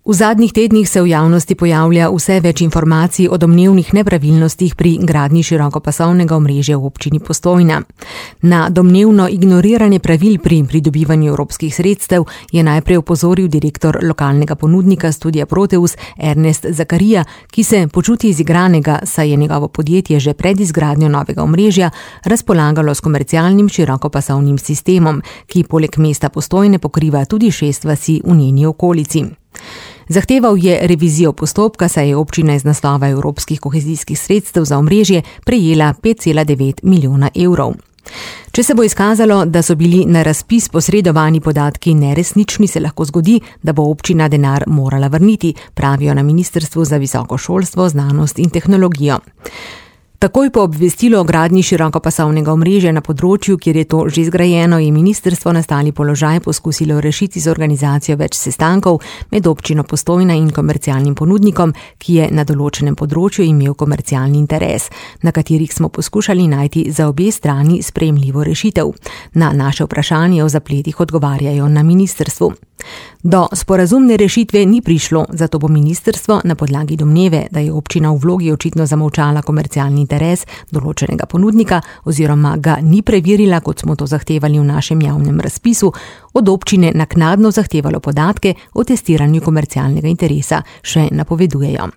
V zadnjih tednih se v javnosti pojavlja vse več informacij o domnevnih nepravilnostih pri gradnji širokopasovnega omrežja v občini Postojna. Na domnevno ignoriranje pravil pri pridobivanju evropskih sredstev je najprej opozoril direktor lokalnega ponudnika Studia Proteus Ernest Zakarija, ki se počuti izigranega, saj je njegovo podjetje že pred izgradnjo novega omrežja razpolagalo s komercialnim širokopasovnim sistemom, ki poleg mesta Postojne pokriva tudi 6 vasi v njeni okolici. Zahteval je revizijo postopka, saj je občina iz naslova evropskih kohezijskih sredstev za omrežje prejela 5,9 milijona evrov. Če se bo izkazalo, da so bili na razpis posredovani podatki neresnični, se lahko zgodi, da bo občina denar morala vrniti, pravijo na Ministrstvu za visoko šolstvo, znanost in tehnologijo. Takoj po obvestilu o gradnji širokopasovnega omrežja na področju, kjer je to že zgrajeno, je ministrstvo nastali položaj poskusilo rešiti z organizacijo več sestankov med občino Postojna in komercialnim ponudnikom, ki je na določenem področju imel komercialni interes, na katerih smo poskušali najti za obe strani sprejemljivo rešitev. Na naše vprašanje o zapletih odgovarjajo na ministrstvu. Do sporazumne rešitve ni prišlo, zato bo ministrstvo na podlagi domneve, da je občina v vlogi očitno zamolčala komercialni interes določenega ponudnika oziroma ga ni preverila, kot smo to zahtevali v našem javnem razpisu, od občine naknadno zahtevalo podatke o testiranju komercialnega interesa, še napovedujejo.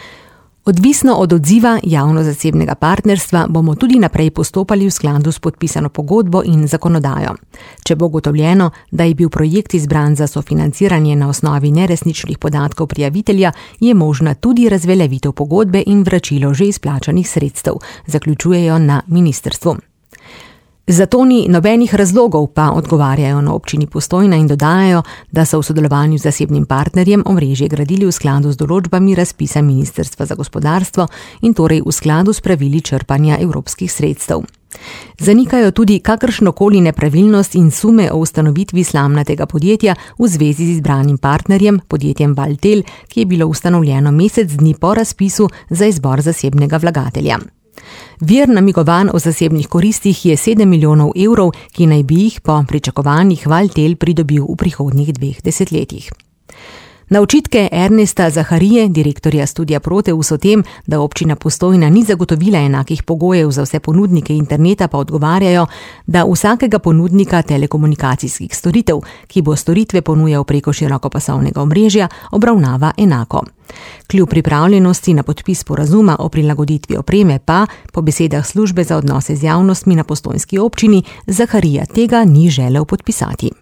Odvisno od odziva javno-zasebnega partnerstva bomo tudi naprej postopali v skladu s podpisano pogodbo in zakonodajo. Če bo ugotovljeno, da je bil projekt izbran za sofinanciranje na osnovi neresničnih podatkov prijavitelja, je možna tudi razveljavitev pogodbe in vračilo že izplačanih sredstev, zaključujejo na ministrstvu. Zato ni nobenih razlogov, pa odgovarjajo na občini Postojna in dodajajo, da so v sodelovanju z zasebnim partnerjem omrežje gradili v skladu z določbami razpisa Ministrstva za gospodarstvo in torej v skladu s pravili črpanja evropskih sredstev. Zanikajo tudi kakršnokoli nepravilnost in sume o ustanovitvi slamnatega podjetja v zvezi z izbranim partnerjem, podjetjem Valtel, ki je bilo ustanovljeno mesec dni po razpisu za izbor zasebnega vlagatelja. Vir namigovanj o zasebnih koristih je 7 milijonov evrov, ki naj bi jih po pričakovanjih Valtel pridobil v prihodnjih 2 desetletjih. Na očitke Ernesta Zakarije, direktorja Studia Proteus o tem, da občina Postojna ni zagotovila enakih pogojev za vse ponudnike interneta, pa odgovarjajo, da vsakega ponudnika telekomunikacijskih storitev, ki bo storitve ponujal preko širokopasovnega omrežja, obravnava enako. Kljub pripravljenosti na podpis sporazuma o prilagoditvi opreme pa, po besedah službe za odnose z javnostmi na postojnski občini, Zakarija tega ni želel podpisati.